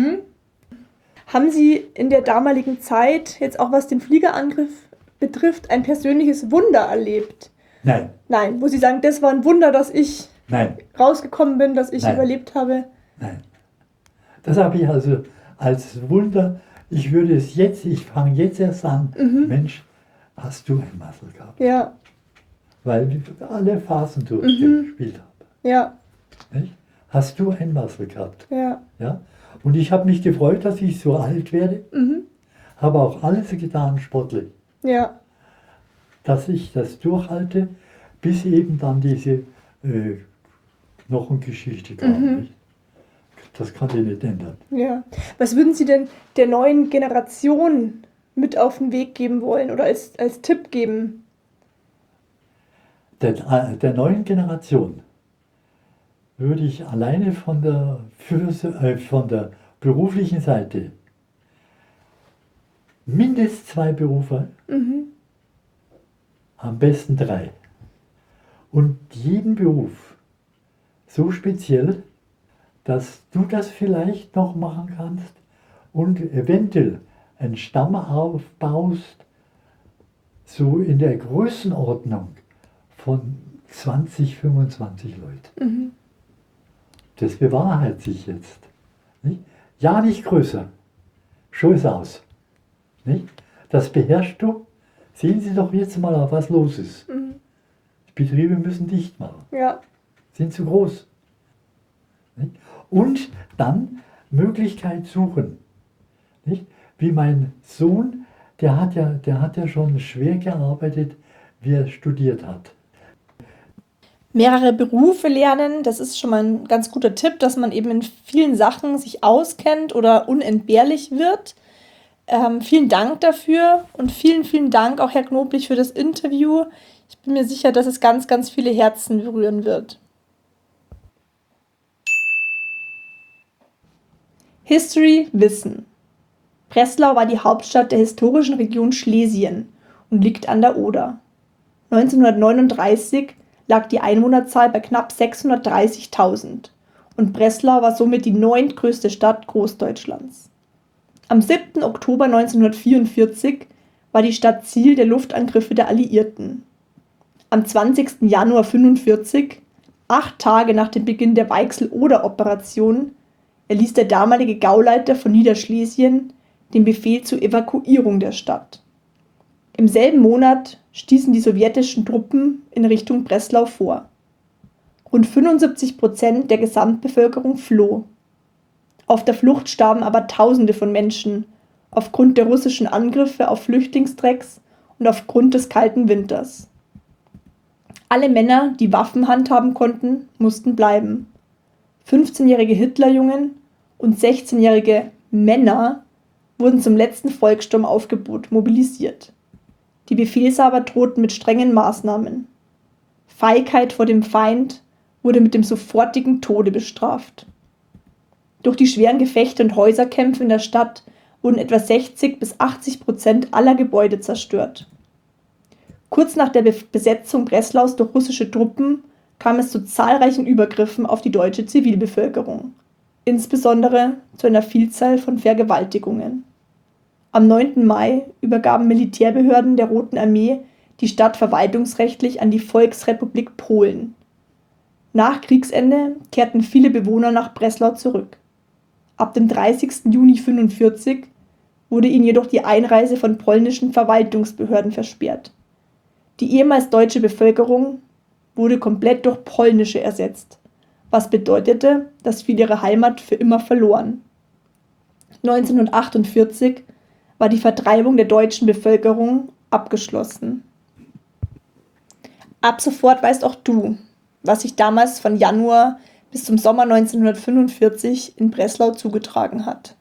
Haben Sie in der damaligen Zeit, jetzt auch was den Fliegerangriff betrifft, ein persönliches Wunder erlebt? Nein, Nein, wo Sie sagen, das war ein Wunder, dass ich nein, rausgekommen bin, dass ich Nein. überlebt habe? nein. Das habe ich also als Wunder, ich fange jetzt erst an, Mensch, hast du ein Muscle gehabt? Ja, Weil ich alle Phasen durchgespielt habe. ja, Nicht? Hast du ein Muscle gehabt? ja. Ja? Und ich habe mich gefreut, dass ich so alt werde. Habe auch alles getan, sportlich, Ja, dass ich das durchhalte, bis eben dann diese Knochengeschichte kam. Nicht? Das kann ich nicht ändern. ja. Was würden Sie denn der neuen Generation mit auf den Weg geben wollen oder als Tipp geben? Der neuen Generation würde ich alleine von der beruflichen Seite mindestens 2 Berufe, am besten 3. Und jeden Beruf so speziell, dass du das vielleicht noch machen kannst und eventuell einen Stamm aufbaust, so in der Größenordnung von 20, 25 Leuten. Das bewahrheitet sich jetzt. Nicht? Ja, nicht größer. Schon ist aus. Nicht? Das beherrschst du. Sehen Sie doch jetzt mal, was los ist. Die Betriebe müssen dicht machen. Ja, Sind zu groß. Nicht? Und dann Möglichkeit suchen. Nicht? Wie mein Sohn, der hat ja schon schwer gearbeitet, wie er studiert hat. mehrere Berufe lernen, das ist schon mal ein ganz guter Tipp, dass man eben in vielen Sachen sich auskennt oder unentbehrlich wird. Vielen Dank dafür und vielen, vielen Dank auch Herr Knoblich für das Interview. Ich bin mir sicher, dass es ganz, ganz viele Herzen berühren wird. History Wissen. Breslau war die Hauptstadt der historischen Region Schlesien und liegt an der Oder. 1939 lag die Einwohnerzahl bei knapp 630.000 und Breslau war somit die 9. größte Stadt Großdeutschlands. Am 7. Oktober 1944 war die Stadt Ziel der Luftangriffe der Alliierten. Am 20. Januar 1945, 8 Tage nach dem Beginn der Weichsel-Oder-Operation, erließ der damalige Gauleiter von Niederschlesien den Befehl zur Evakuierung der Stadt. Im selben Monat stießen die sowjetischen Truppen in Richtung Breslau vor. Rund 75% der Gesamtbevölkerung floh. Auf der Flucht starben aber Tausende von Menschen aufgrund der russischen Angriffe auf Flüchtlingstrecks und aufgrund des kalten Winters. Alle Männer, die Waffen handhaben konnten, mussten bleiben. 15-jährige Hitlerjungen und 16-jährige Männer wurden zum letzten Volkssturmaufgebot mobilisiert. Die Befehlshaber drohten mit strengen Maßnahmen. Feigheit vor dem Feind wurde mit dem sofortigen Tode bestraft. Durch die schweren Gefechte und Häuserkämpfe in der Stadt wurden etwa 60-80% aller Gebäude zerstört. Kurz nach der Besetzung Breslaus durch russische Truppen kam es zu zahlreichen Übergriffen auf die deutsche Zivilbevölkerung, insbesondere zu einer Vielzahl von Vergewaltigungen. Am 9. Mai übergaben Militärbehörden der Roten Armee die Stadt verwaltungsrechtlich an die Volksrepublik Polen. Nach Kriegsende kehrten viele Bewohner nach Breslau zurück. Ab dem 30. Juni 1945 wurde ihnen jedoch die Einreise von polnischen Verwaltungsbehörden versperrt. Die ehemals deutsche Bevölkerung wurde komplett durch polnische ersetzt, was bedeutete, dass viele ihre Heimat für immer verloren. 1948 war die Vertreibung der deutschen Bevölkerung abgeschlossen. Ab sofort weißt auch du, was sich damals von Januar bis zum Sommer 1945 in Breslau zugetragen hat.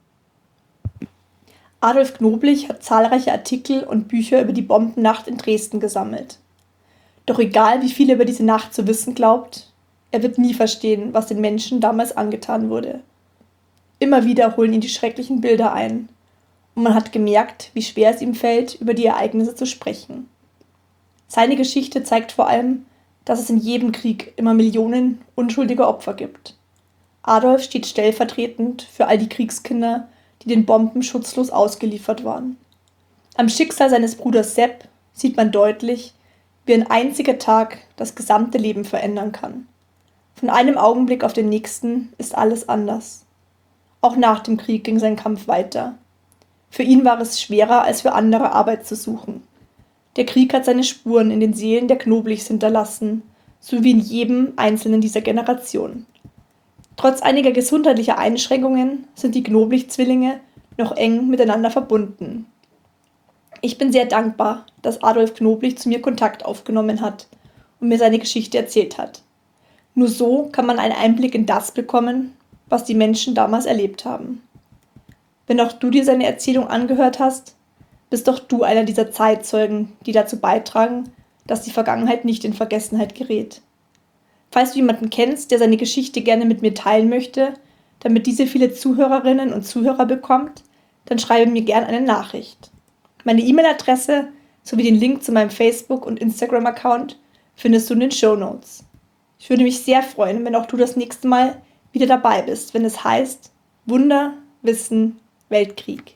Adolf Knoblich hat zahlreiche Artikel und Bücher über die Bombennacht in Dresden gesammelt. Doch egal, wie viel er über diese Nacht zu wissen glaubt, er wird nie verstehen, was den Menschen damals angetan wurde. Immer wieder holen ihn die schrecklichen Bilder ein, und man hat gemerkt, wie schwer es ihm fällt, über die Ereignisse zu sprechen. Seine Geschichte zeigt vor allem, dass es in jedem Krieg immer Millionen unschuldiger Opfer gibt. Adolf steht stellvertretend für all die Kriegskinder, die den Bomben schutzlos ausgeliefert waren. Am Schicksal seines Bruders Sepp sieht man deutlich, wie ein einziger Tag das gesamte Leben verändern kann. Von einem Augenblick auf den nächsten ist alles anders. Auch nach dem Krieg ging sein Kampf weiter. Für ihn war es schwerer, als für andere Arbeit zu suchen. Der Krieg hat seine Spuren in den Seelen der Knoblichs hinterlassen, so wie in jedem einzelnen dieser Generation. Trotz einiger gesundheitlicher Einschränkungen sind die Knoblich-Zwillinge noch eng miteinander verbunden. Ich bin sehr dankbar, dass Adolf Knoblich zu mir Kontakt aufgenommen hat und mir seine Geschichte erzählt hat. Nur so kann man einen Einblick in das bekommen, was die Menschen damals erlebt haben. Wenn auch du dir seine Erzählung angehört hast, bist doch du einer dieser Zeitzeugen, die dazu beitragen, dass die Vergangenheit nicht in Vergessenheit gerät. Falls du jemanden kennst, der seine Geschichte gerne mit mir teilen möchte, damit diese viele Zuhörerinnen und Zuhörer bekommt, dann schreibe mir gerne eine Nachricht. Meine E-Mail-Adresse sowie den Link zu meinem Facebook- und Instagram-Account findest du in den Shownotes. Ich würde mich sehr freuen, wenn auch du das nächste Mal wieder dabei bist, wenn es heißt Wunder, Wissen, Weltkrieg.